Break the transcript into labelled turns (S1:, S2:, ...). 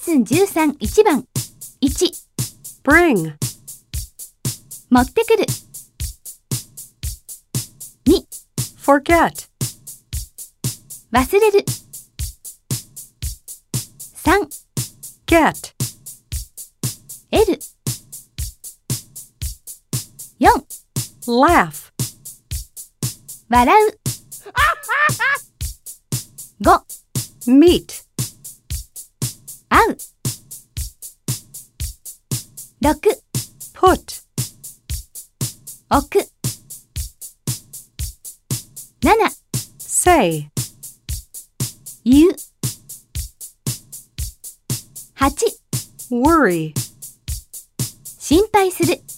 S1: ッスン13、1番。1、
S2: bring,
S1: 持ってくる。2、
S2: forget,
S1: 忘れる。3、
S2: get,
S1: 得る。4、
S2: laugh,
S1: 笑う。5、
S2: meet,
S1: 会う。6、
S2: put,
S1: 置く。7、
S2: say,
S1: 言う。8、
S2: worry.
S1: 心配する。